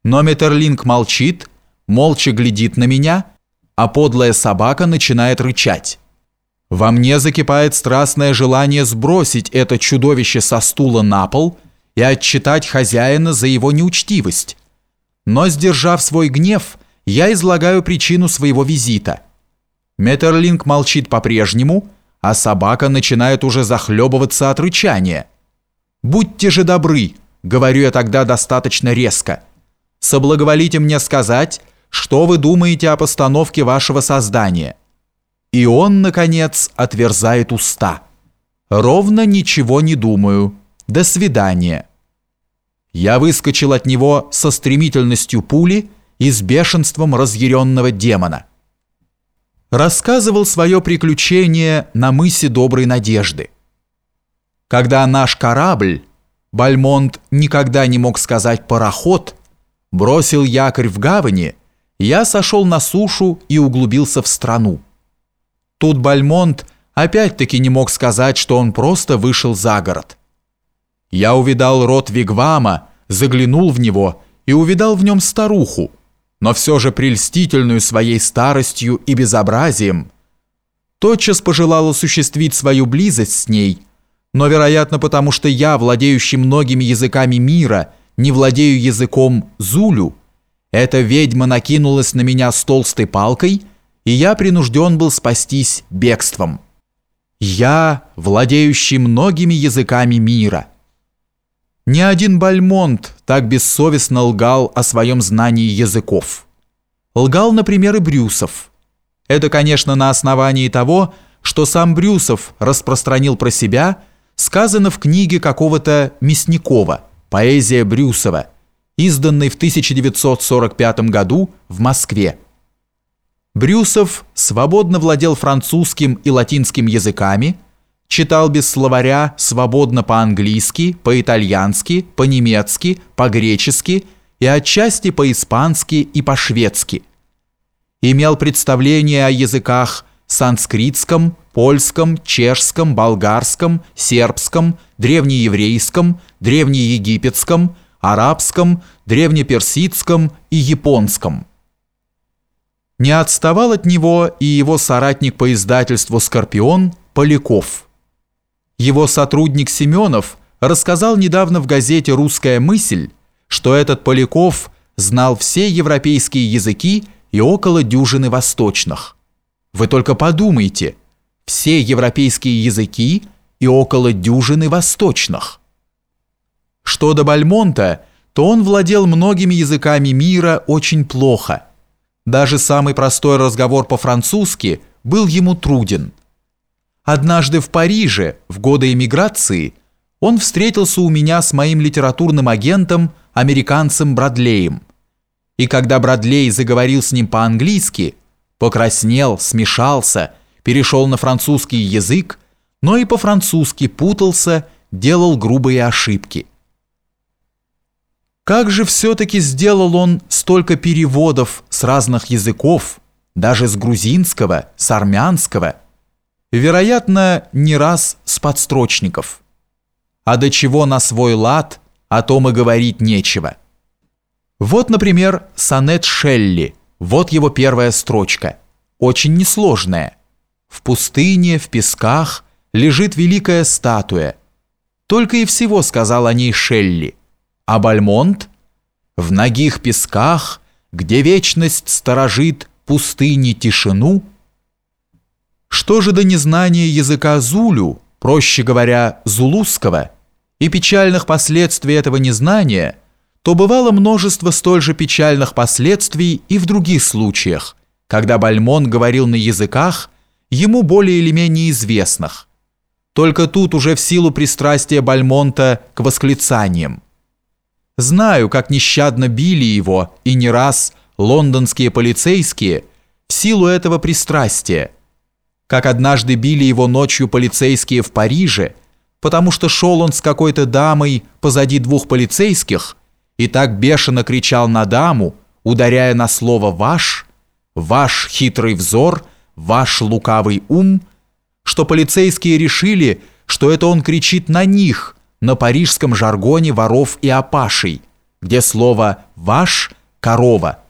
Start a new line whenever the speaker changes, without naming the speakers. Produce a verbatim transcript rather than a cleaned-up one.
Но Метерлинк молчит, молча глядит на меня, а подлая собака начинает рычать. Во мне закипает страстное желание сбросить это чудовище со стула на пол и отчитать хозяина за его неучтивость. Но, сдержав свой гнев, я излагаю причину своего визита. Метерлинк молчит по-прежнему, а собака начинает уже захлебываться от рычания. «Будьте же добры», — говорю я тогда достаточно резко, — «соблаговолите мне сказать, что вы думаете о постановке вашего создания». И он, наконец, отверзает уста. «Ровно ничего не думаю. До свидания». Я выскочил от него со стремительностью пули и с бешенством разъяренного демона. Рассказывал свое приключение на мысе Доброй Надежды. Когда наш корабль, Бальмонт никогда не мог сказать пароход, бросил якорь в гавани, я сошел на сушу и углубился в страну. Тут Бальмонт опять-таки не мог сказать, что он просто вышел за город. Я увидал рот вигвама, заглянул в него и увидал в нем старуху, но все же прельстительную своей старостью и безобразием. Тотчас пожелал осуществить свою близость с ней, но, вероятно, потому что я, владеющий многими языками мира, не владею языком зулю, эта ведьма накинулась на меня с толстой палкой, и я принужден был спастись бегством. Я, владеющий многими языками мира. Ни один Бальмонт так бессовестно лгал о своем знании языков. Лгал, например, и Брюсов. Это, конечно, на основании того, что сам Брюсов распространил про себя, сказано в книге какого-то Мясникова «Поэзия Брюсова», изданной в тысяча девятьсот сорок пятом году в Москве. Брюсов свободно владел французским и латинским языками, читал без словаря свободно по-английски, по-итальянски, по-немецки, по-гречески и отчасти по-испански и по-шведски. Имел представление о языках санскритском, польском, чешском, болгарском, сербском, древнееврейском, древнеегипетском, арабском, древнеперсидском и японском. Не отставал от него и его соратник по издательству «Скорпион» Поляков. Его сотрудник Семенов рассказал недавно в газете «Русская мысль», что этот Поляков знал все европейские языки и около дюжины восточных. Вы только подумайте, все европейские языки и около дюжины восточных. Что до Бальмонта, то он владел многими языками мира очень плохо. Даже самый простой разговор по-французски был ему труден. Однажды в Париже, в годы эмиграции, он встретился у меня с моим литературным агентом, американцем Бродлеем. И когда Бродлей заговорил с ним по-английски, покраснел, смешался, перешел на французский язык, но и по-французски путался, делал грубые ошибки. Как же все-таки сделал он столько переводов с разных языков, даже с грузинского, с армянского, вероятно, не раз с подстрочников. А до чего на свой лад, о том и говорить нечего. Вот, например, сонет Шелли, вот его первая строчка, очень несложная. В пустыне, в песках лежит великая статуя. Только и всего сказал о ней Шелли. А Бальмонт? В нагих песках, где вечность сторожит пустыни тишину. Что же до незнания языка зулю, проще говоря, зулусского, и печальных последствий этого незнания, то бывало множество столь же печальных последствий и в других случаях, когда Бальмонт говорил на языках, ему более или менее известных. Только тут уже в силу пристрастия Бальмонта к восклицаниям. Знаю, как нещадно били его, и не раз лондонские полицейские, в силу этого пристрастия. Как однажды били его ночью полицейские в Париже, потому что шел он с какой-то дамой позади двух полицейских и так бешено кричал на даму, ударяя на слово «ваш», «ваш хитрый взор», «ваш лукавый ум», что полицейские решили, что это он кричит на них, на парижском жаргоне воров и опашей, где слово «ваш» – корова